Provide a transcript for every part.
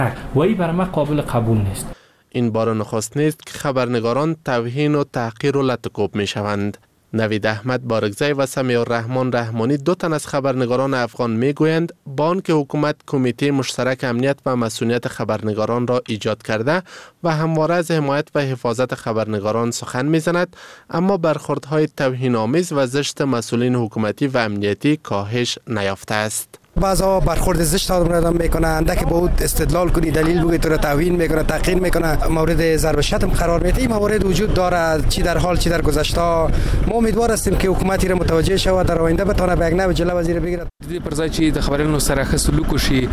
و این برای من قابل قبول نیست. این بار نخست نیست که خبرنگاران توهین و تحقیر و لطکوب می شوند. نوید احمد بارگزی و سمیع الرحمن رحمانی 2 تن از خبرنگاران افغان می گویند با آنکه حکومت کمیته مشترک امنیت و مسئولیت خبرنگاران را ایجاد کرده و همواره از حمایت و حفاظت خبرنگاران سخن می زند، اما برخوردهای توهین‌آمیز و زشت مسئولین حکومتی و امنیتی کاهش نیافته است. بعضا برخورد زشت آدم میکنن که بود استدلال کنی دلیل بگی تو را توهین میکنه تحقیر میکنه مورد ضرب شتم قرار میده. این موارد وجود داره چی در حال چی در گذشته. ما امیدوار هستیم که حکومتی را متوجه شود در آینده بتونه به یک نوع جلوه وزیر بگیرد. پر ځای چې د خبرونو سره ښه سلوک وشي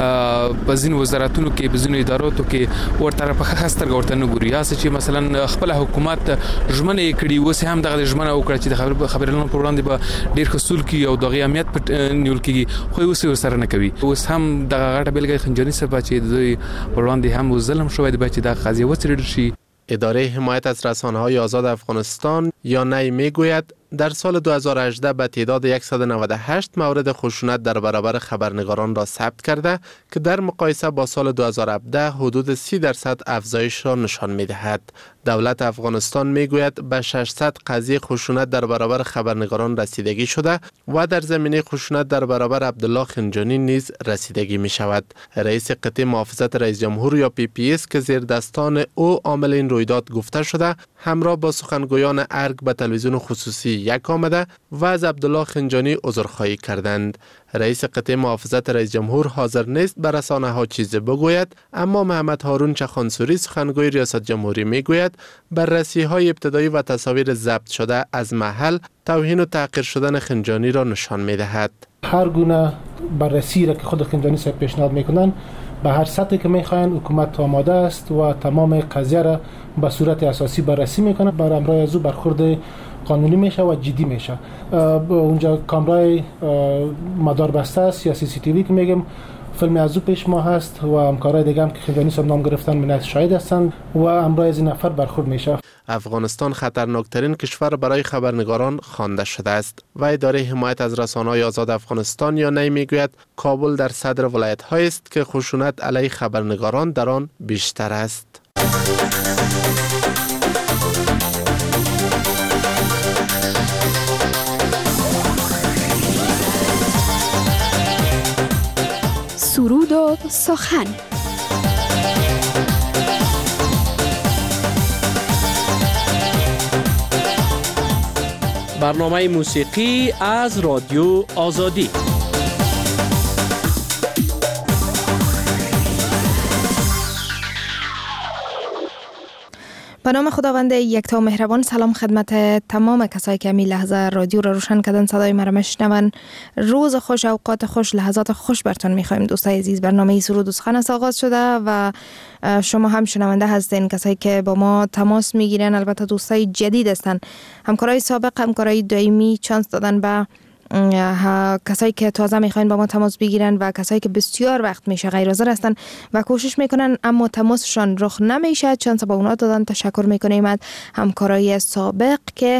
په ځینو وزارتونو کې په ځینو ادارو کې ورته په ښه سترګه ورته نه ګوري. یاسې چې مثلا خپل حکومت ژمنه کړي اوس هم دغه ژمنه وکړه چې د خبرونو پر وړاندې به ډیر ښه سلوک او د امنیت په نیول کېږي، خو اوس سره نه کوي. اوس هم دغه غټه بیلګه خنجاني صاحب چې دوی پر وړاندې هم ظلم شوی دی چې دغه قضیه وڅېړل شي. اداره حمایت از رسانه‌های آزاد افغانستان یا نی میگوید در سال 2018 به تعداد 198 مورد خشونت در برابر خبرنگاران را ثبت کرده که در مقایسه با سال 2017 حدود 30% افزایش را نشان می‌دهد. دولت افغانستان میگوید به 600 قضیه خشونت در برابر خبرنگاران رسیدگی شده و در زمینه خشونت در برابر عبدالله خنجانی نیز رسیدگی می شود. رئیس قطعه محافظت رئیس جمهور یا PPS که زیر دستان او عامل این رویداد گفته شده، همراه با سخنگویان ارگ به تلویزیون خصوصی یک آمده و از عبدالله خنجانی عذرخواهی کردند. رئیس قطعه محافظت رئیس جمهور حاضر نیست به رسانه ها چیزی بگوید، اما محمد هارون چخانسوری سخنگوی ریاست جمهوری میگوید بررسی های ابتدایی و تصاویر ضبط شده از محل توهین و تحقیر شدن خنجانی را نشان میدهد. هر گونه بررسی را که خود خنجانی صاحب پیشنهاد میکنن به هر سطحی که میخواین حکومت آماده است و تمام قضیه را به صورت اساسی بررسی میکنه. بر امرای از او برخورد قانونی میشه و جدی میشه. اونجا کامرای مدار بسته است یا CCTV که میگم فیلم از او پیش ما هست و همکارای دیگه هم که خنجانی صاحب نام گرفتن منت شاهد هستند و امرای از این نفر برخورد میشه. افغانستان خطرناکترین کشور برای خبرنگاران خوانده شده است و اداره حمایت از رسانه‌های آزاد افغانستان یا نی میگوید کابل در صدر ولایت‌هایی است که خشونت علیه خبرنگاران در آن بیشتر است. سرود و سخن. برنامه موسیقی از رادیو آزادی. به نام خداوند یکتا مهربان. سلام خدمت تمام کسایی که می لحظه رادیو را روشن کردن، صدای ما را میشنون. روز خوش، اوقات خوش، لحظات خوش براتون میخوایم دوستای عزیز. برنامه سرود و سخن است آغاز شده و شما هم شنونده هستین. کسایی که با ما تماس میگیرن البته دوستای جدید هستن، همکارای سابق، همکارای دائمی چانس دادن به کسایی که تازه میخواین با ما تماس بگیرن و کسایی که بسیار وقت میشه غیر حاضر هستن و کوشش میکنن اما تماسشان رخ نمیشه. چانس با اونا دادن. تشکر میکنیم از همکارای سابق که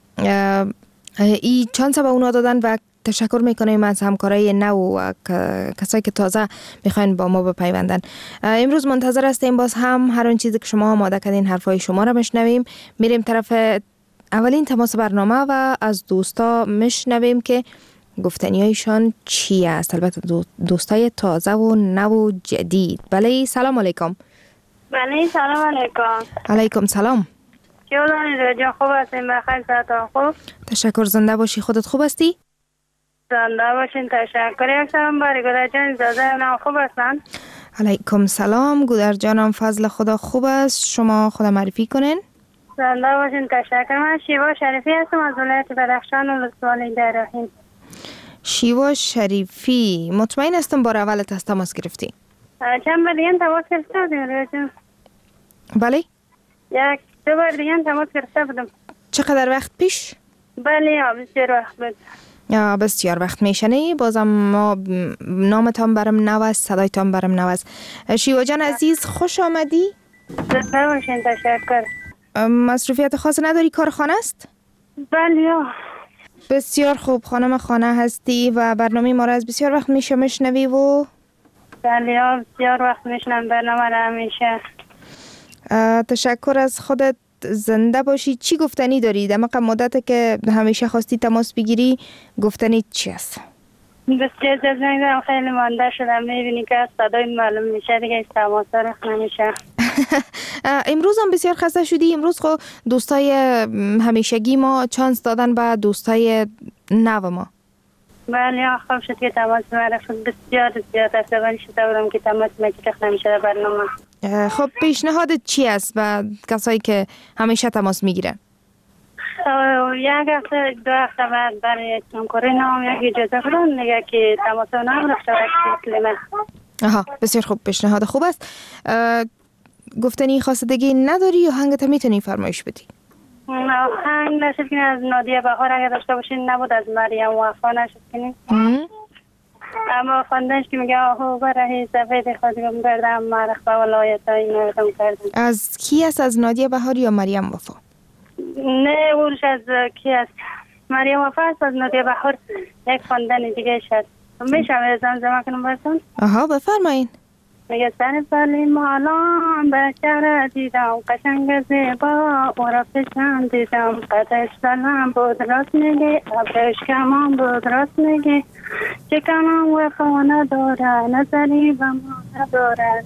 این چانس با اونا دادن و تشکر میکنیم از همکارای نو و کسایی که تازه میخواین با ما بپیوندن. امروز منتظر هستیم باز هم هر اون چیزی که شما آماده کردین حرفای شما را بشنویم. میریم طرف اولین تماس برنامه و از دوستا میشنویم که گفتنیایشان چی است. البته دوستای تازه و نو و جدید. بله سلام علیکم. بله سلام علیکم. علیکم سلام. چطورین رجا؟ خوب هستین؟ بخیر ساعتان خوب؟ تشکر. زنده باشی. خودت خوب هستی؟ زنده باشین. تشکر. یک سلام باری گودر جان اجازه اونم خوب هستن؟ علیکم سلام. گودر جانم فضل خدا خوب است. شما خدا معرفی کنین. زنده باشین. تشکر. من شیوا شریفی هستم از ولایت بدخشان و ولسوالی درحیم. شیوا شریفی، مطمئن هستم بار اولت از تماس گرفتی؟ چند بار دیگه تماس گرفته بودیم. بله؟ یک دو بار دیگه تماس گرفته بودم. چقدر وقت پیش؟ بله بسیار وقت بود. بسیار وقت میشنی. بازم ما نامتان برم نو است، صدایتان برم نو است. شیوا جان عزیز خوش آمدی. زنده باشین. تشکر. مصروفیت خاص نداری؟ کار خانه است؟ بله. بسیار خوب. خانم خانه هستی و برنامه ما را از بسیار وقت میشنوی و بله بسیار وقت میشنم برنامه را همیشه. تشکر از خودت، زنده باشی. چی گفتنی داری؟ در مدت که همیشه خواستی تماس بگیری گفتنی چی است؟ بسیار جزنگ دارم، خیلی مانده شدم. میبینی که صدای معلوم میشه دیگه تماس رخ نمیشه. امروز هم بسیار خسته شدی. امروز خب دوستای همیشگی ما چانس دادن به دوستای نو ما. بله خوب شد که تماس مرا شد. بسیار زیاد عصبانی شده بودم که تماس رخ نمیشه در برنامه. خب پیشنهادت چی است به کسایی که همیشه تماس میگیرن؟ یک هفته 2 هفته بعد برای همکاری نام یک اجازه بدن دیگه که تماس نام رفت شد. آها بسیار خوب، پیشنهاد خوب است. گفتنی خواستگی نداری یا هنگت میتونی فرمایش بدی؟ آهنگ نشد که از نادیه بهار اگه داشته باشین، نبود از مریم وفا نشد کنیم. اما خواندنش که میگه آهو برهی سفید خودم گردم مرخ به ولایت های مردم کردم. از کی است؟ از نادیه بهار یا مریم وفا؟ نه اونش از کی است؟ مریم وفا است. از نادیه بهار یک خواندن دیگه شد. میشه زمزمه کنم براتون؟ آها بفرمایین. میگه سر پلی مالان بچه دیدم قشنگ زیبا او را پیشم دیدم قدش سلام بود راست میگه ابرش کمان بود راست میگه چه کنم وفا نداره نظری به ما نداره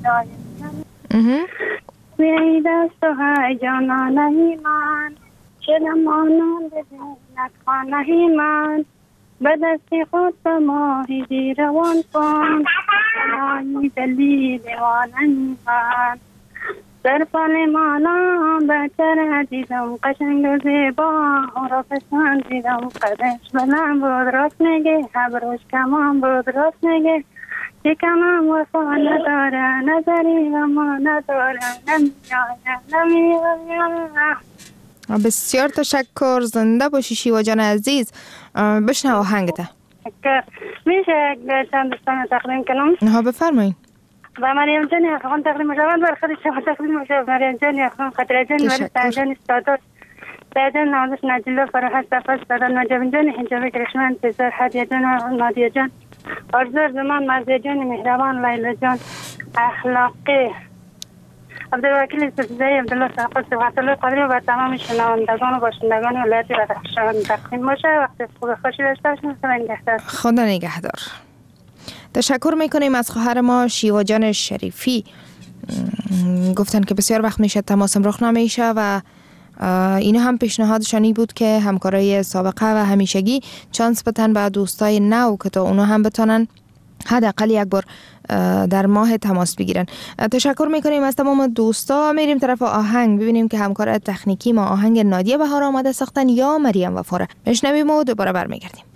نمیدایم بیایی دست و های جانانهی من شدم آنان ببین نکنهی من به دستی خود به ماهی روان کن آنی دلی دیواننی من در پل مالان بچه را دیدم قشنگ و زیبا او را پسند دیدم قدش بلند بود راست میگه ابروش کمان بود راست میگه چه کنم وفا نداره نظری و ما نداره نمیایم. بسیار تشکر، زنده باشی شیوا جان عزیز. بشنو آهنگته. میشه چند دوستان تقدیم کنم؟ ها بفرمایید. و مریم جان افغان تقدیم میشوند، بر خود شما تقدیم میشوند. مریم جان افغان، خاطر جان ولی سرجان استادار سرجان نامش نجله فرحت صفت صدر نجم جان حجاب کرشمن تزار حدیه جان نادیه جان آرزور زمان مرزی جان مهربان لیلا جان اخلاقی عبدالوکیل استفزایی عبدالله صاحب صفحت الله قادری و تمام شنوندگان و باشندگان ولایت بدخشان تقدیم باشه. وقت خوب خوشی داشته باشین. خدا نگهدار. خدا نگهدار. تشکر میکنیم از خواهر ما شیوا جان شریفی. گفتن که بسیار وقت میشه تماسم رخ نمیشه و اینا هم پیشنهادشانی بود که همکارای سابقه و همیشگی چانس بدن به دوستای نو که تا اونا هم بتونن حداقل یک بار در ماه تماس بگیرن. تشکر میکنیم از تمام دوستا. میریم طرف آهنگ ببینیم که همکار تکنیکی ما آهنگ نادیه بهار آماده ساختن یا مریم وفا. بشنویم و دوباره برمیگردیم.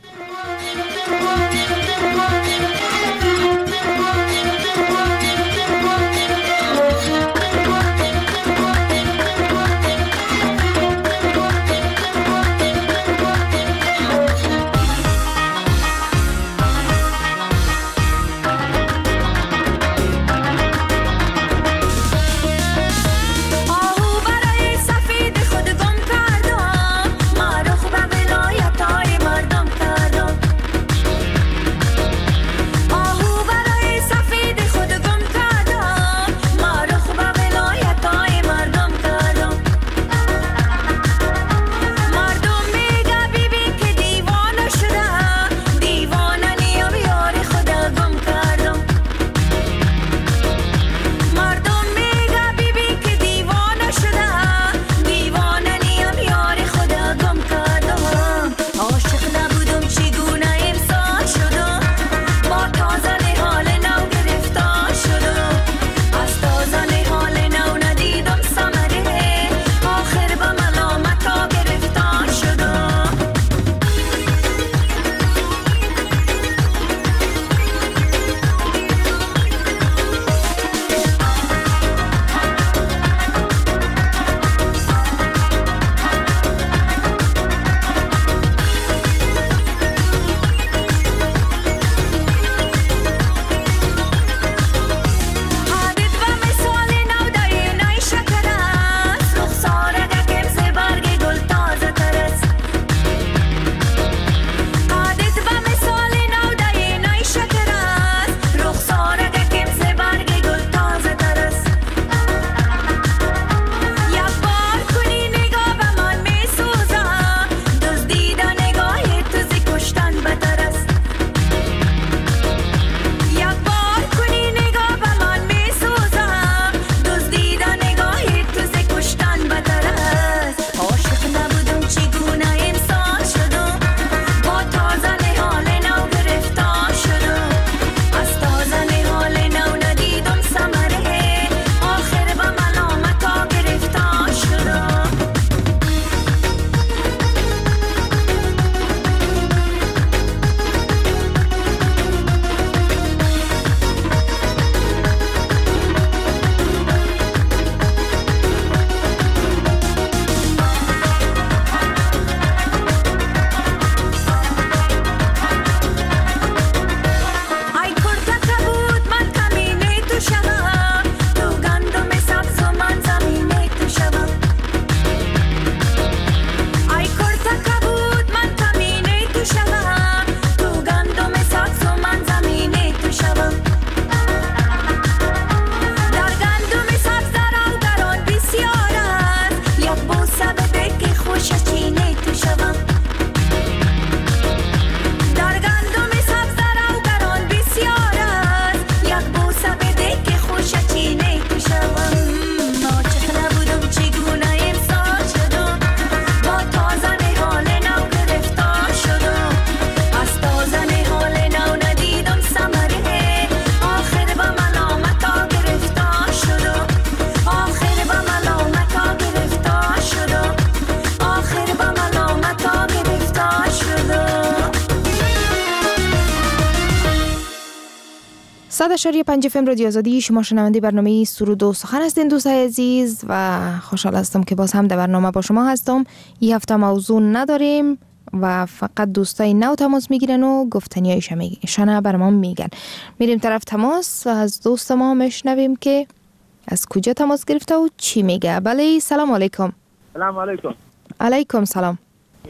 100.5 FM رادیو آزادی، شما شنونده برنامه سرود و سخن هستین دوستای عزیز و خوشحال هستم که باز هم در برنامه با شما هستم. این هفته موضوع نداریم و فقط دوستای نو تماس میگیرن و گفتنیایشان بر ما میگن. میریم طرف تماس و از دوست ما میشنویم که از کجا تماس گرفته و چی میگه. بله، سلام علیکم. سلام علیکم. علیکم سلام.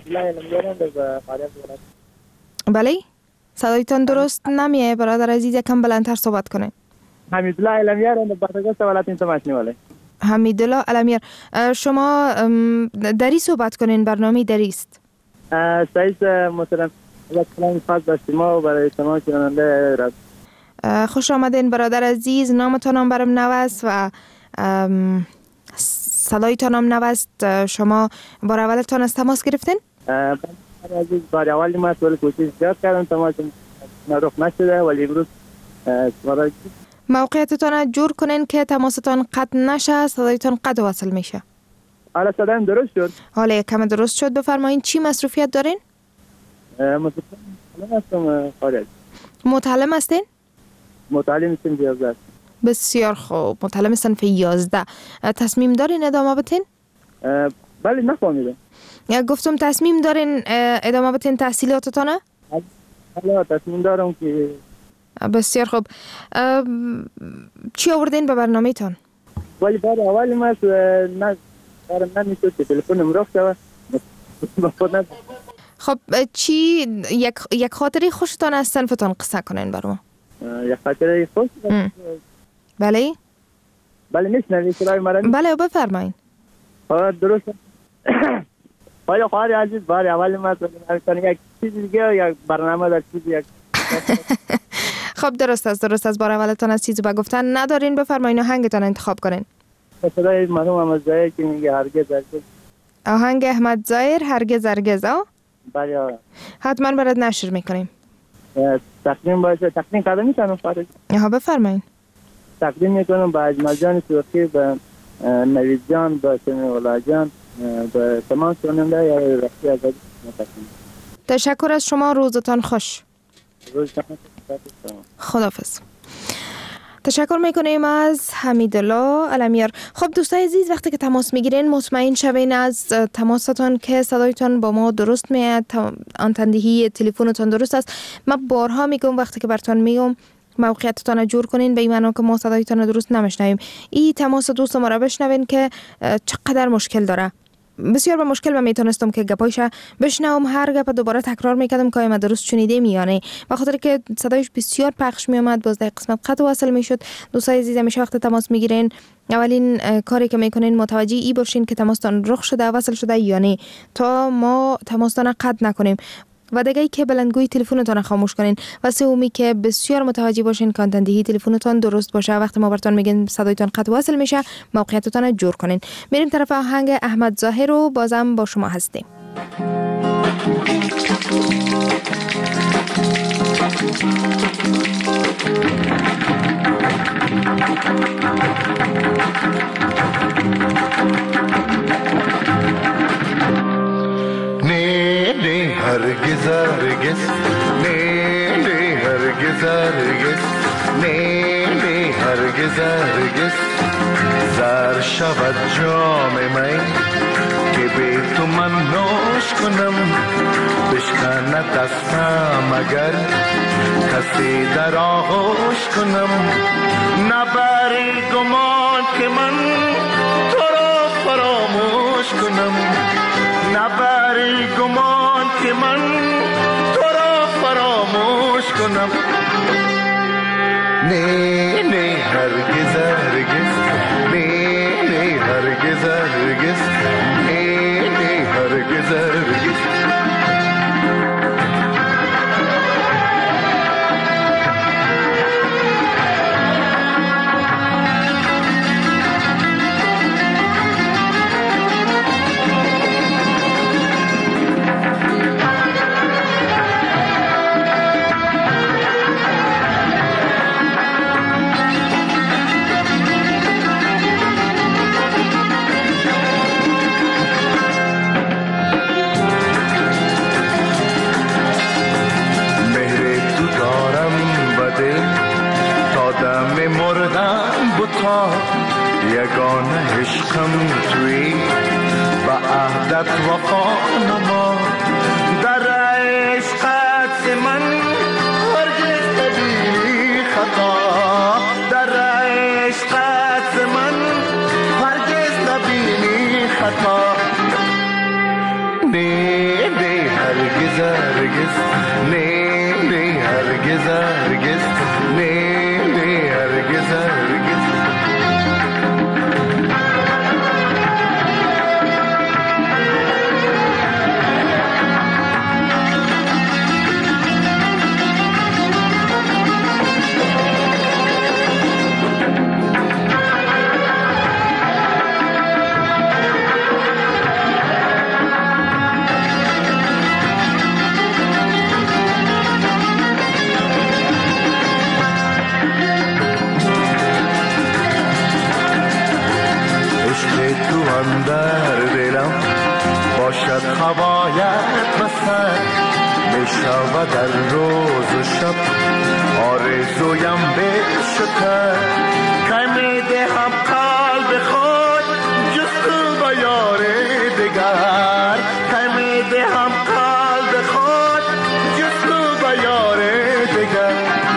بله، صدایتان درست نمیه برادر عزیز، یکم بلندتر صحبت کنه. حمیدالله علمیار از بادغیس ولایت تماشنی ولی. حمیدالله علمیار، شما دری صحبت کنین، برنامه دری است. سعید محترم، سلام خاص داشتیم ما برای شما شنونده راد. خوش آمدین برادر عزیز، نامتان هم برام نوست و صدایتان هم نوست. شما بار اولتان از تماس گرفتین؟ عزیز بار اولی ما ولی کوشش زیاد کردم تماس نرخ نشده ولی امروز موقعیتتان جور کنین که تماستان قطع نشه، صدایتان قطع وصل میشه. حالا صدایم درست شد؟ حالا یکم درست شد. بفرمایین چی مصروفیت دارین؟ متعلم هستم خارج. متعلم هستین؟ متعلم صنف 11. بسیار خوب، متعلم صنف 11. تصمیم دارین ادامه بدین؟ بله، نفهمیدم. گفتم تصمیم دارین ادامه بدین تحصیلاتتانه؟ بله، تصمیم دارم که. بسیار خوب. چی آوردین به برنامه تان؟ ولی بار اولی ما دارم نمیشد که تلفنم رفت و خب چی یک خاطری خوشتان از صنفتان قصه کنین برام؟ یک خاطری خوش؟ بله؟ بله میشنوی صدای مرا؟ بله بفرمایید. درست. آیا خواهر عزیز بار اول ما یک چیز دیگه یک برنامه در چیز یک خب درست است بار اولتان از چیزی با گفتن ندارین. بفرمایید آهنگتان انتخاب کنین. صدای مرحوم احمد ظاهر که میگه هرگز هرگز. آهنگ احمد ظاهر هرگز هرگز. بله حتما برات نشر میکنیم. تقدیم باشه، تقدیم کردم میتونم خارج. بفرمایید. تقدیم میکنم به اجمل جان سوخی، به نوید جان، به سمیع جان، به تمام شنونده یا رفتی آزادی. تشکر از شما، روزتان خوش. خداحافظ. تشکر میکنیم از حمیدالله علمیار. خب دوستای عزیز، وقتی که تماس میگیرین مطمئن شوین از تماستان که صدایتان با ما درست میاد، آنتندهی تلفنتان درست است. من بارها میگم وقتی که براتون میگم موقعیتتان جور کنین به این معنی که ما صدایتان درست نمیشنویم. این تماس دوست ما را بشنوین که چقدر مشکل داره. بسیار به مشکل و میتونستم که گپایش بشنوم، هر گپ دوباره تکرار میکردم که ما درست شنیده میانه، به خاطر که صدایش بسیار پخش میومد، باز در قسمت قطع وصل میشد. دوستای عزیز همیشه وقت تماس میگیرین اولین کاری که میکنین متوجه ای باشین که تماستان رخ شده وصل شده یا نه، تا ما تماستان قطع نکنیم. و دیگه که بلندگوی تلفنتون خاموش کنین و سومی که بسیار متوجه باشین که آنتندهی تلفنتون درست باشه. وقتی ما براتون میگیم صدایتون قطع وصل میشه، موقعیتتون جور کنین. میریم طرف آهنگ احمد ظاهر و بازم با شما هستیم. هرگز هرگز نه هرگز هرگز نه هرگز هرگز زر شود جام من که به تو من نوش کنم، بشکند دستم اگر کسی در آغوش کنم. نبری گمان که من تو را فراموش کنم، نبری گمان که من تو را فراموش کنم. نه نه هرگز هرگز نه نه هرگز هرگز نه نه هرگز هرگز. یگانه عشقم توی با عهدت وفا نما در عشقت من هرگز نبینی خطا در عشقت من هرگز نبینی خطا نه نه هرگز هرگز نه نه هرگز هرگز نه نه هرگز هرگز در دلم باشد هوایت بسر می شود در روز و شب آرزویم بشکر که می دهم قلب خود جستو به یار دگر که می دهم قلب خود جستو به یار دگر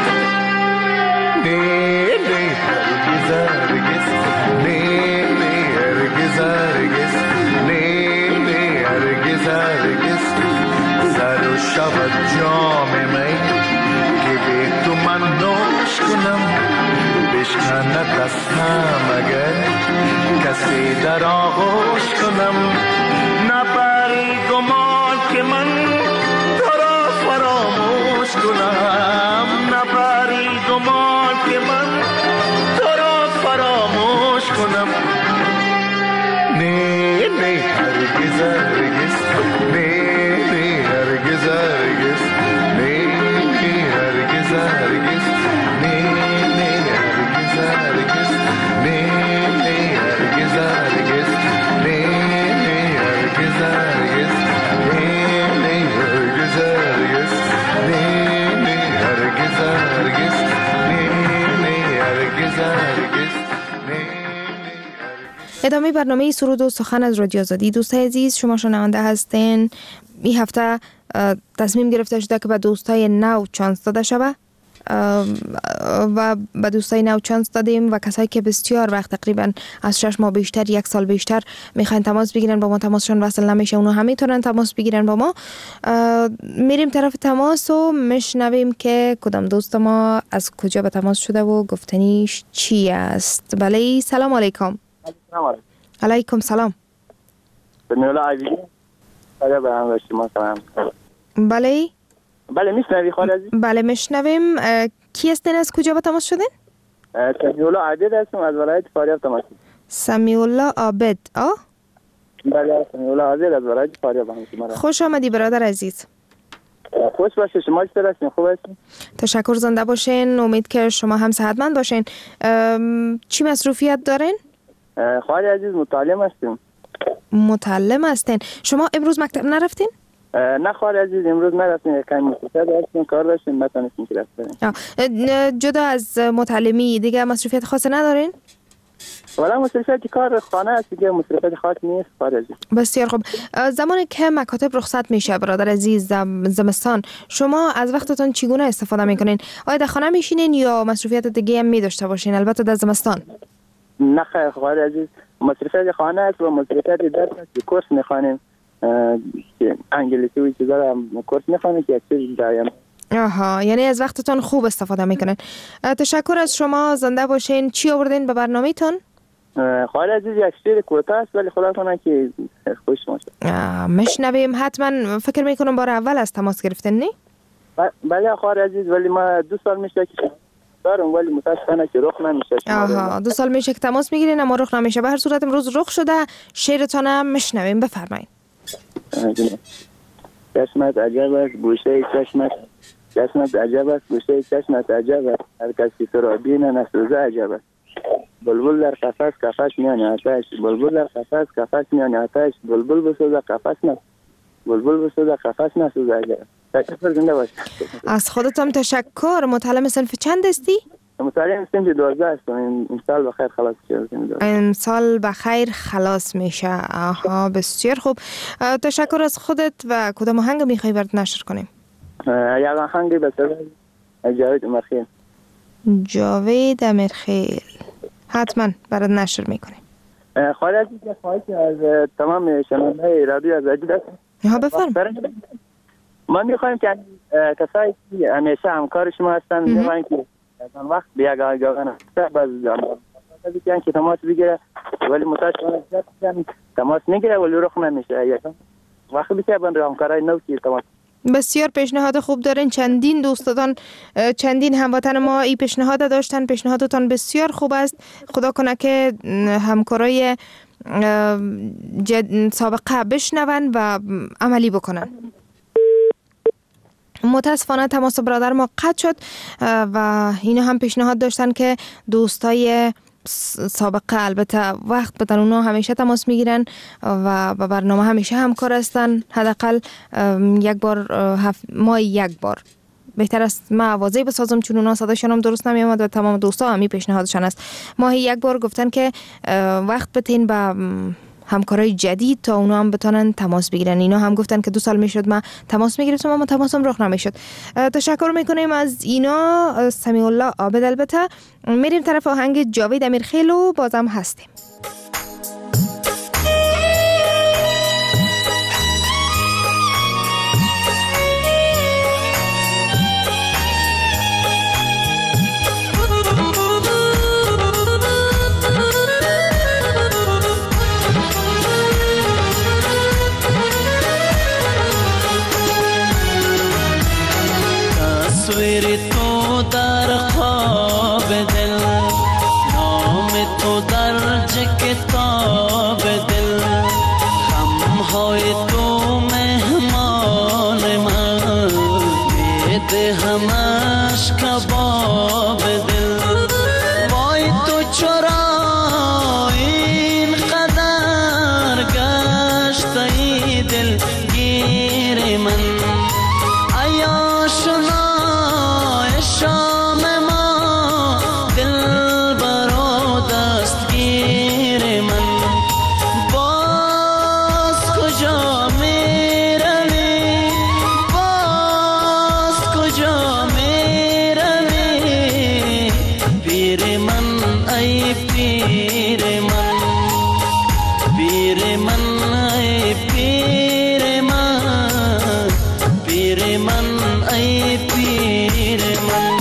نه نه هرگز هرگز نه نه هرگز هرگز نه نه هرگز هرگز زر و شود جام می که به تو من نوش کنم بشکند دستم اگر کسی در آغوش کنم نبری گمان که من تو را فراموش کنم نبری گمان که من تو را فراموش کنم نه نه هرگز هرگز نه نه هرگز هرگز نه نه هرگز هرگز نه نه هرگز هرگز نه نه هرگز هرگز نه نه هرگز هرگز نه نه هرگز هرگز نه نه هرگز هرگز نه نه هرگز هرگز. ادامه برنامه سرود و سخن از رادیو آزادی. دوستای عزیز، شما شنونده هستین. این هفته تصمیم گرفته شده که به دوستای نو چانس داده شود و به دوستای نو چانس دادیم و کسایی که بسیار وقت تقریبا از 6 ماه بیشتر، 1 سال بیشتر میخواین تماس بگیرن با ما، تماسشون وصل نمیشه، اونو هم میتونن تماس بگیرن با ما. میریم طرف تماس و میشنویم که کدام دوست ما از کجا به تماس شده و گفتنیش چی است. بله، سلام علیکم. علیکم سلام. سمیولا عزیزی به هم شما سلام. بله بله میشنوی خالد عزیز؟ بله میشنویم. کی هستین، از کجا به تماس شدین؟ سمیولا عابد هستم از ولایت فاریاب تماس. سمیولا عابد. بله سمیولا عابد از ولایت فاریاب هستم. خوش آمدی برادر عزیز. خوش باشه. شما چطور هستین؟ خوب هستین؟ تشکر، زنده باشین. امید که شما هم صحتمند باشین. چی مصروفیت دارین؟ خواهر عزیز متعلم هستیم. متعلم هستین. شما امروز مکتب نرفتین؟ نه خواهر عزیز امروز نرفتیم، کمی مصروفیت داشتیم، کار داشتیم، نتونستیم که رفتیم. جدا از متعلمی دیگه مصروفیت خاص ندارین؟ والا مصروفیت کار خانه است دیگه، مصروفیت خاص نیست خواهر عزیز. بسیار خوب. زمانی که مکاتب رخصت میشه برادر عزیز، زمستان، شما از وقتتون چگونه استفاده میکنین؟ آیا در خانه میشینین یا مصروفیت دیگه هم می‌داشته باشین، البته در زمستان؟ نه خیر خواهر عزیز، مصروفیت خانه است و مصروفیت درس است. کورس میخوانیم، انگلیسی و چیزا کورس میخوانیم که چیز دایم. آها، یعنی از وقتتون خوب استفاده میکنین. تشکر از شما، زنده باشین. چی آوردین به برنامه‌تون؟ خواهر عزیز یک شعر کوتاه است ولی خدا کنه که خوش باشه. مشنویم. حتما فکر میکنم بار اول از تماس گرفتین نه؟ بله خواهر عزیز، ولی ما 2 سال میشه که دارم ولی متاسفانه که رخ نمیشه. آها، 2 سال میشه که تماس میگیرین اما رخ نمیشه. به هر صورت امروز رخ شده. شعرتون هم مشنویم، بفرمایید. چشمت عجب است گوشه چشمت، چشمت عجب است گوشه چشمت عجب است، هر کسی تو را بینه نسوزه عجب است. بلبل در قفس قفس میان آتش، بلبل در قفس قفس میان آتش، بلبل بسوزه قفس نه، بلبل بسوزه قفس نسوزه عجب. تشکر، زنده باش. از خودتم تشکر. متعلم صنف چند هستی؟ مطالعه سنج 12 است. این سال بخیر خلاص شد. این سال بخیر خلاص میشه. آها بسیار خوب. تشکر از خودت. و کدام آهنگ میخوای برات نشر کنیم؟ یک آهنگ به صدای جاوید امرخیل. جاوید امرخیل حتما برات نشر میکنیم. خواهش از تمام شنونده‌های رادیو آزادی است. ها بفرم. ما میخوایم که کسایی که همیشه همکار شما هستن میخوایم که از وقت به یک آگاهانه باز جان که تماس بگیره ولی متاسفانه تماس میگیره ولی رخ نمیشه. وقتی بشه بند همکارای نو که تماس. بسیار پیشنهاد خوب دارین. چندین دوستان چندین هموطن ما این پیشنهاد داشتن. پیشنهادتان بسیار خوب است. خدا کنه که همکارای سابقه بشنون و عملی بکنن. متاسفانه تماس برادر ما قطع شد و اینا هم پیشنهاد داشتن که دوستای سابقه البته وقت بدن، اونا همیشه تماس میگیرن و با برنامه همیشه همکار هستن. حداقل یک بار ماه یک بار بهتر است ما آوازه بسازم چون اونا صداشون هم درست نمیامد و تمام دوستا هم پیشنهادشان است. ماه یک بار گفتن که وقت بتین با همکارای جدید تا اونا هم بتونن تماس بگیرن. اینا هم گفتن که 2 سال میشد ما تماس میگرفتم اما تماسم رخ نمیشد. تشکر میکنیم از اینا. سمیع الله عابد. البته میریم طرف آهنگ جاوید امیرخیل و بازم هستیم. تصویر تو در خواب دل، نام تو در کتاب دل، خمهای تو مهمان من، بده همش کباب دل. وای تو چرا این قدر گشتی دل گیر من، شام ما دل برا دستگیر من. باز کجا می روی، باز کجا می روی، پیر من ای پیر من، پیر من ای پیر من، پیر من ای پیر من.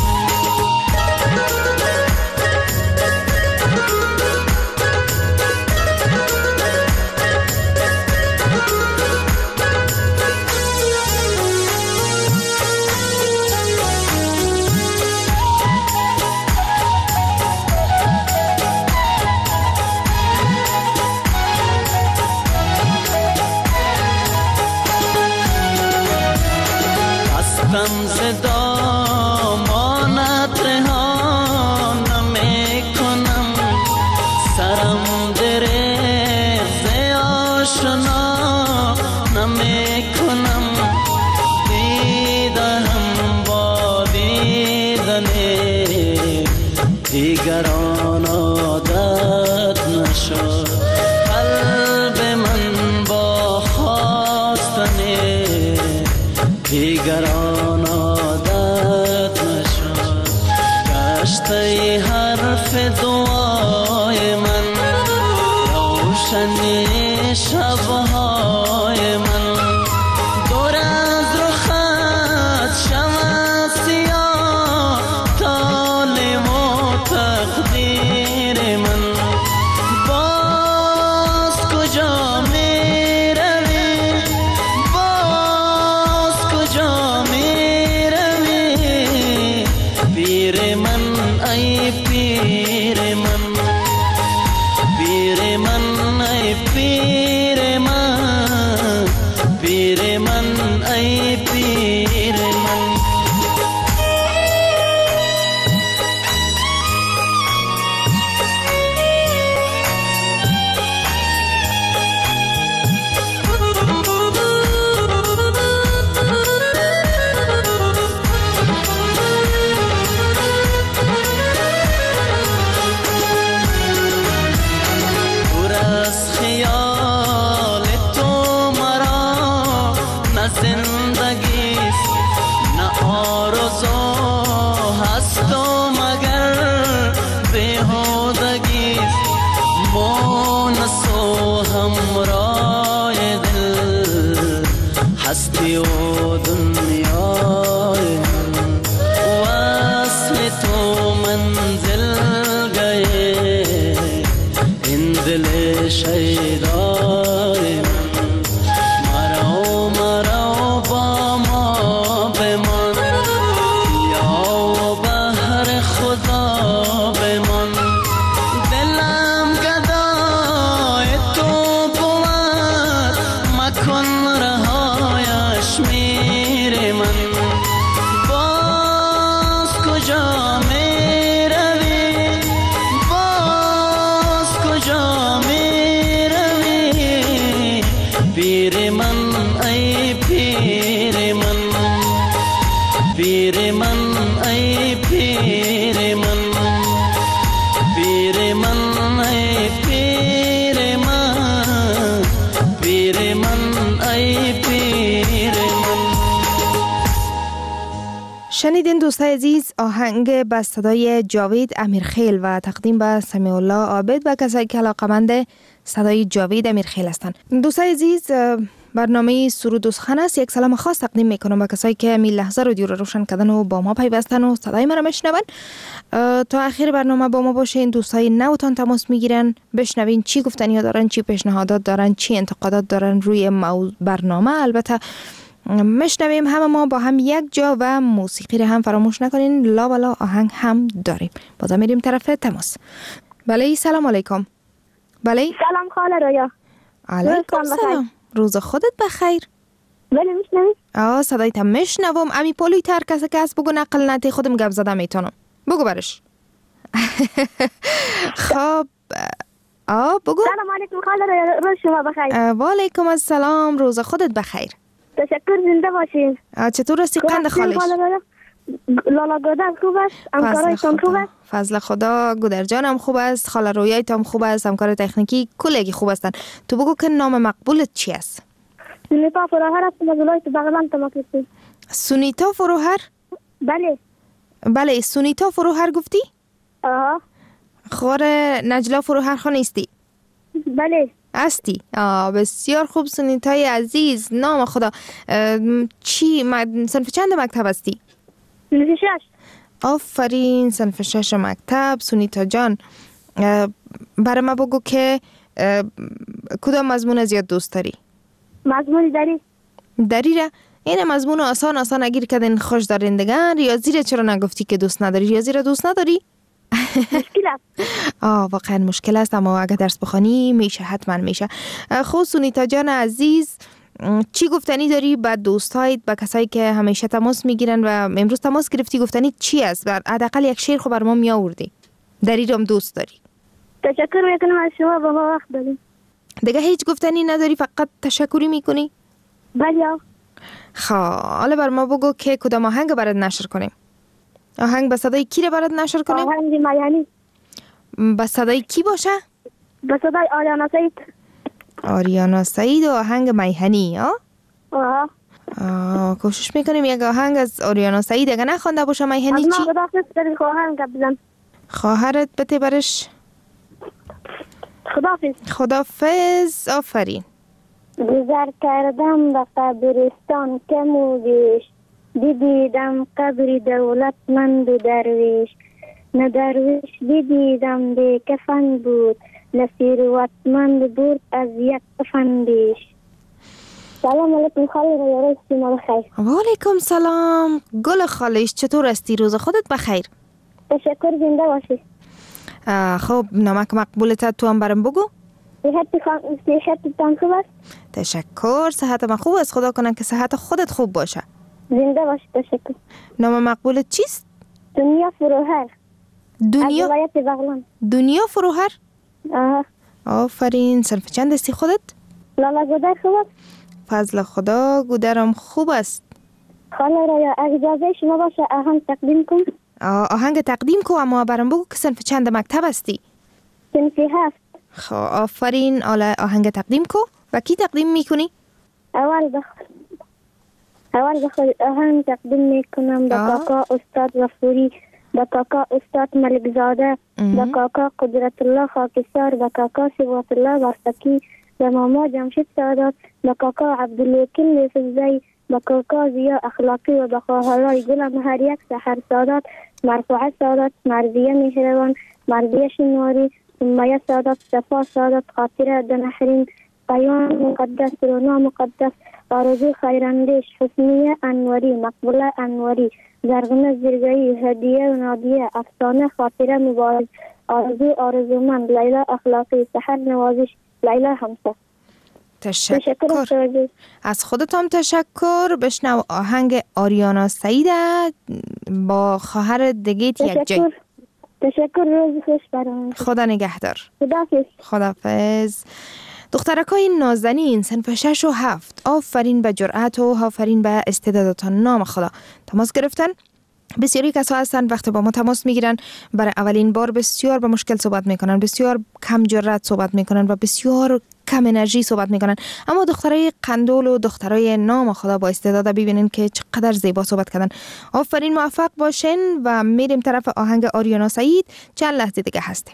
هستی و دنیای من وصل تو منزل گئے این دل شیدای من مرا با ما بمان یا بهر خدا بمان دلم گدای تو بود مکن رهایش میر من باز کجا می روی باز کجا می روی پیر من ای پیر من پیر من ای پیر من پیر من ای پیر من پیر من ای پیر من. شنیدین دوستای عزیز آهنگ به صدای جاوید امیرخیل و تقدیم به سمیع الله عابد و کسایی که علاقه‌مند صدای جاوید امیرخیل هستند. دوستای عزیز برنامه سرود و سخن است. یک سلام خاص تقدیم میکنم به کسایی که می لحظه رادیو رو روشن کردن و با ما پیوستن و صدای ما رو میشنون. تا آخر برنامه با ما باشین. دوستای نوتان تماس میگیرن بشنوین چی گفتنی دارن، چی پیشنهادات دارن، چی انتقادات دارن روی برنامه. البته میشنویم همه ما با هم یک جا و موسیقی رو هم فراموش نکنین. لا بلا آهنگ هم داریم. بازم میریم طرف تماس. بله سلام علیکم. بله سلام خاله رویا. علیکم سلام. روز خودت بخیر. بله میشنوی؟ صدایت هم میشنوم. امی پولوی تر کسی که هست بگو نقل نتی خودم گپ زدم میتونم. بگو برش. خب بگو. سلام علیکم خاله رویا. روز شما بخیر. و علیکم السلام. روز خودت بخیر. تشکر زنده باشین. چطور هستی قند خالش؟ لالا گودر خوب است؟ همکارایتان خوب است؟ فضل خدا گودر جانم خوب است، خاله رویایت هم خوب است، همکار تکنیکی کلگی خوب هستن. تو بگو که نام مقبولت چی است؟ سونیتا فروهر است. از ولایت بغلان تماس میگیرم. سونیتا فروهر؟ بله سونیتا فروهر گفتی؟ خور نجلا فروهر خان نیستی؟ بله هستی. بسیار خوب سونیتای عزیز. نام خدا چی صنف چند مکتب هستی؟ صنف 6. آفرین صنف 6 مکتب. سونیتا جان برای ما بگو که کدام مضمون زیاد دوست داری؟ مضمون دری را؟ این مضمون آسان اگیر کدین خوش دارندگان. ریاضی را چرا نگفتی که دوست نداری؟ ریاضی را دوست نداری؟ مشکل است. واقعا مشکل است، اما اگه درس بخوانی میشه، حتما میشه. خب سونیتا جان عزیز چی گفتنی داری به دوستایت، به کسایی که همیشه تماس میگیرن و امروز تماس گرفتی گفتنی چی است؟ حداقل یک شعر خب بر ما میآوردی. دری رو هم دوست داری. تشکر میکنم از شما، با ما وقت داریم. دیگه هیچ گفتنی نداری، فقط تشکری میکنی؟ بله. خب حالا بر ما بگو که کدام آهنگ برات نشر کنیم؟ آهنگ به صدای کی رو برات نشر کنیم؟ آهنگ میهنی. به صدای کی باشه؟ به صدای آریانا سعید. آریانا سعید و آهنگ میهنی. کوشش میکنیم یک آهنگ از آریانا سعید اگه نخوانده باشه میهنی چی؟ خداحافظ داری خواهرم گپ بزن. خواهرت بده برش. خداحافظ. آفرین. گذر کردم به قبرستان که موگیش دیدم قبر دولتمند و درویش نه درویش دیدم به کفن بود نه ثروتمند بود از یک کفندیش. سلام علیکم خاله رویا. شما بخیر. و علیکم سلام گل خالش. چطور هستی؟ روز خودت بخیر. تشکر زنده باشی. خب نامک مقبولت تو هم برام بگو. صحتتان خوب است؟ تشکر. صحت من خوب است، خدا کنه که صحت خودت خوب باشه. زنده باشی. تشکر. نام مقبولت چیست؟ دنیا فروهر. دنیا؟ از ولایت بغلان. دنیا فروهر؟ آفرین. صنف چند هستی خودت؟ لالا گودر خوب است؟ فضل خدا گودرم خوب است. خاله رویا اجازه شما باشه آهنگ تقدیم کن؟ آهنگ تقدیم کو، اما برام بگو که صنف چند مکتب هستی؟ صنف 7. خب آفرین. آهنگ تقدیم کو و کی تقدیم میکنی؟ اول بخواد آهنگ تقدیم میکنم به کاکا استاد وفوری، به کاکا استاد ملک زاده، به کاکا قدرت الله خاکستر، به کاکا ثروت الله واسطی، به ماما جمشید سادات، به کاکا عبدالوکیل فزایی، به کاکا زیا اخلاقی و به خواهرای گل مهر یک سحر سادات، مرفوعه سادات، مرضیه مهربان، مرضیه شنواری، سمیه سادات، صفا سادات، خاطره دنحرین، قیام مقدس، رونا مقدس، آرزو خیراندیش، حسنیه انواری، مقبوله انواری، زرغنه زرگایی، هدیه و نادیه، افسانه خاطره مبارک، آرزومند، لیلا اخلاقی، سحر نوازش، لیلا همسه. تشکر. از خودتان تشکر. بشنو آهنگ آریانا سعیده با خواهر دگیت یک جای. تشکر. روز خوش برام. خدا نگهدار. خدافظ. دخترکای نازنین صنف 6 و 7، آفرین به جرأت و آفرین به استعدادتان. نام خدا. تماس گرفتن. بسیاری کسا هستن وقتی با ما تماس میگیرن برای اولین بار بسیار به مشکل صحبت میکنن، بسیار کم جرأت صحبت میکنن و بسیار کم انرژی صحبت میکنن. اما دخترای قندول و دخترای نام خدا با استعداد ببینین که چقدر زیبا صحبت کردن. آفرین، موفق باشین و میریم طرف آهنگ آریانا سعید. چند لحظه دیگه هستیم.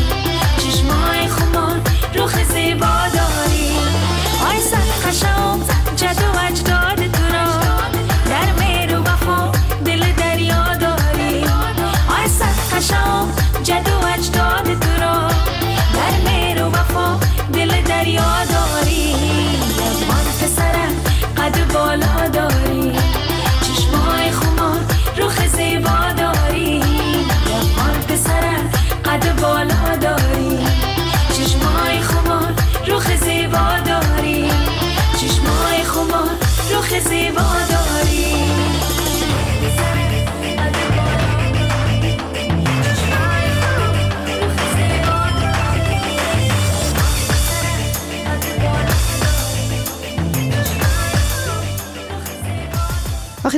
چشمای خمار رخ زیبا داری، آی سر خشم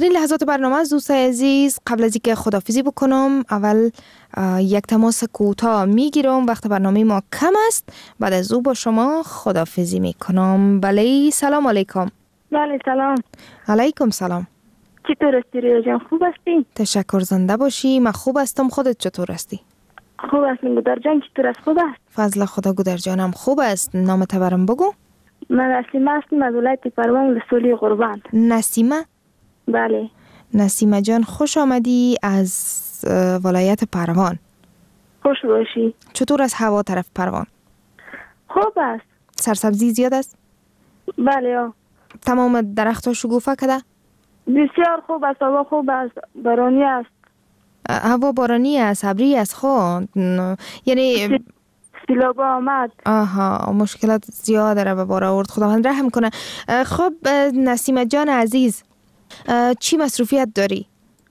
آخرین لحظات برنامه از دوستای عزیز. قبل از اینکه خداحافظی بکنم اول یک تماس کوتاه میگیرم، وقت برنامه ما کم است. بعد از او با شما خداحافظی میکنم. بله سلام علیکم. بله سلام. علیکم سلام. چطور هستی ریا جان؟ خوب هستی؟ تشکر، زنده باشی. من خوب هستم، خودت چطور هستی؟ خوب هستم. گودر جان چطور است؟ خوب است؟ فضل خدا گودر جانم خوب است. نام تبرم بگو. من نسیمه هستم از ولایت پروان لسولی قربان. نسیمه؟ بله. نسیمه جان خوش آمدی از ولایت پروان. خوش باشی. چطور است هوا طرف پروان؟ خوب است. سرسبزی زیاد است؟ بله. تمام درخت‌ها شکوفه کرده؟ بسیار خوب است. هوا خوب است. بارانی است. هوا بارانی است، ابری است. خب یعنی سیلاب آمد. آها، مشکلات زیاد را به بار آورد. خداوند رحم کنه. خب نسیمه جان عزیز، چی مصروفیت داری؟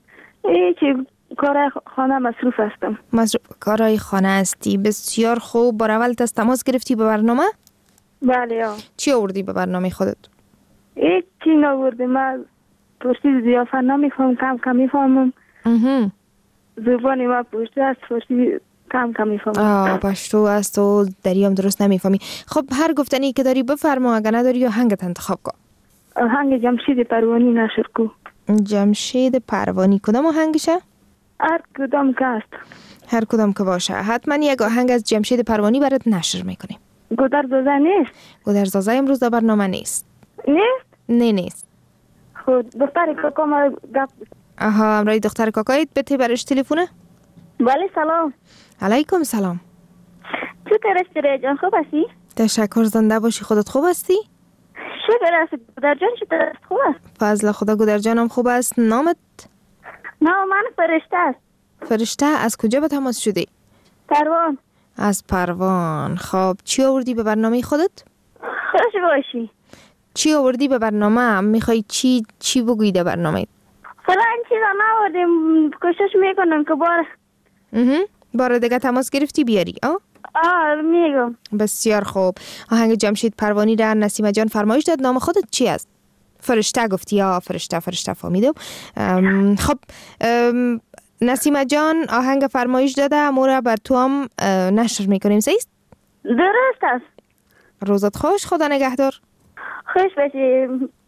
چی کار خانه مصروف هستم. کارهای خانه هستی؟ بسیار خوب. بار اول تماس گرفتی به برنامه؟ بله. چی آوردی به برنامه خودت؟ چی نآوردم. من پرسی زیافت نمیفهم، کم میفهمم. زبان ما پشت است، پرسی کم میفهمم. پشتو است و دریم درست نمیفهمی. خب هر گفتنی که داری بفرما، اگه نداری یا هنگت انتخاب کن. آهنگ جمشید پروانی نشر کو. جمشید پروانی کدام آهنگشه؟ هر کدام که است. هر کدام که باشه. حتما یک آهنگ از جمشید پروانی برات نشر میکنیم. گودرزازه نیست؟ گودرزازه امروز در برنامه نیست. نیست؟ نه نیست. خود دختر کاکا ما گپ. آها، امرای دختر کاکایت بته برش تلفونه؟ بله سلام. علیکم سلام. چطور هستی ریا جان؟ خوب هستی؟ تشکر، زنده باشی. خودت خوب هستی؟ شکر است. گودر جان چطور است؟ خوب است؟ فضل خدا گودر جانم خوب است. نامت؟ نام من فرشته است. فرشته؟ از کجا به تماس شدی؟ پروان. از پروان. خب چی آوردی به برنامه خودت؟ خوش باشی. چی آوردی به برنامه؟ میخوای چی بگویی در برنامه؟ فلان چیزا نآوردیم، کوشش میکنم که بار دیگه تماس گرفتی بیاری. میگم. بسیار خوب. آهنگ جمشید پروانی را نسیمه جان فرمایش داد. نام خودت چی است؟ فرشته گفتی؟ یا فرشته فهمیدم. خب نسیمه جان آهنگ فرمایش داده، امورا بر تو هم نشر میکنیم. سیست؟ درست است. روزت خوش. خدا نگهدار. خوش باشی.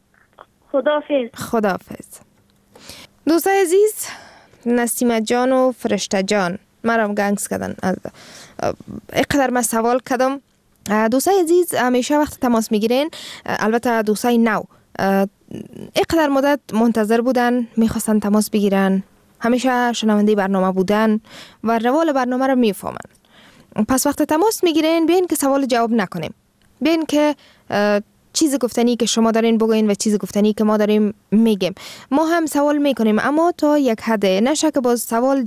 خداحافظ. دوستای عزیز، نسیمه جان و فرشته جان مرا گنگس کردن. اقدر من سوال کردم. دوستای عزیز همیشه وقت تماس میگیرین، البته دوستای نو اقدر مدت منتظر بودن، میخواستن تماس بگیرن، همیشه شنونده برنامه بودن و روال برنامه رو میفهمن. پس وقت تماس میگیرین بیاین که سوال جواب نکنیم، بیاین که چیز گفتنی که شما دارین بگوین و چیز گفتنی که ما داریم میگیم. ما هم سوال میکنیم اما تا یک حد، نشه که باز سوال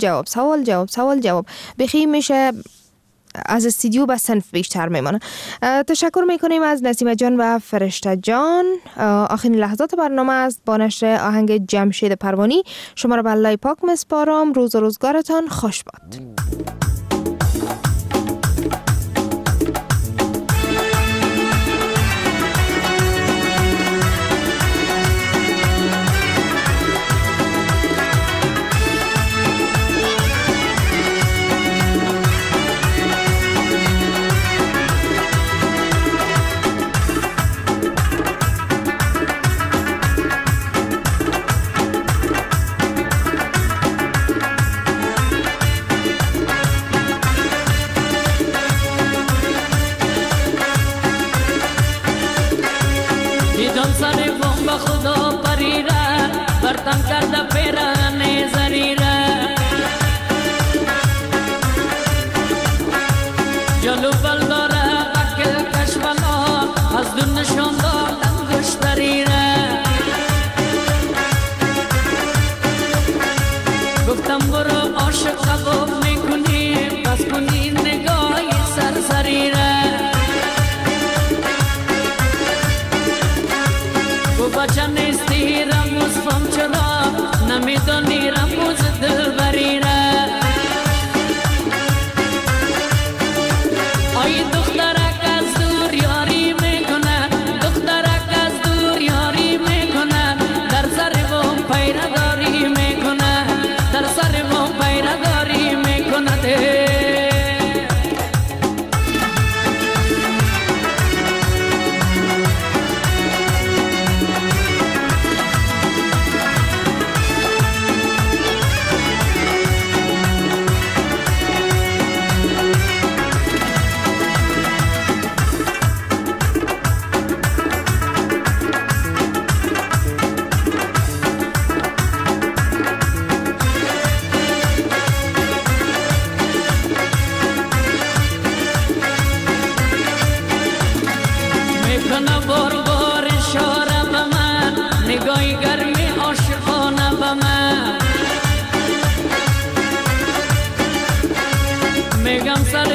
جواب بخی میشه از استودیو به صنف بیشتر میمانه. تشکر میکنیم از نسیمه جان و فرشته جان. آخرین لحظات برنامه است با نشر آهنگ جمشید پروانی. شما را به الله پاک مسپارم. روز و روزگارتان خوش باد. Paira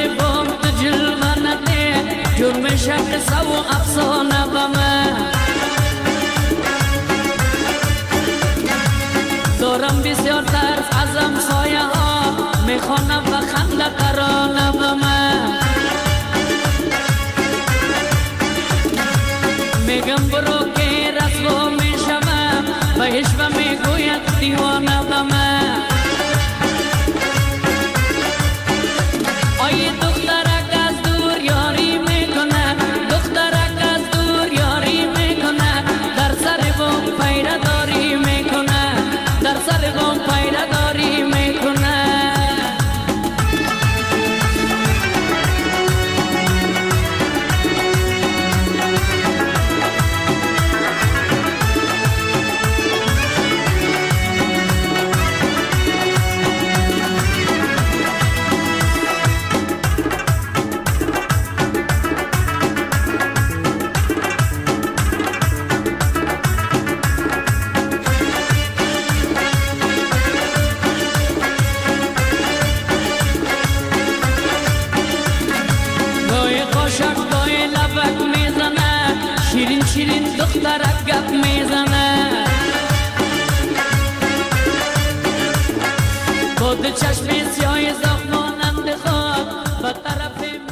بام تو جلوه نده جرم شب سو افسانه بمه دارم بسیار ترس ازم سایه ها میخوانم و خنده ترانه بمه میگم برو که رسوا میشم بهش و میگوید دیوانه بمه آی دخترک از دور یاری میکنه دخترک از دور یاری میکنه در سر بام پیره داری میکنه در سر بام پیره داری میکنه شیرین شیرین دخترک گپ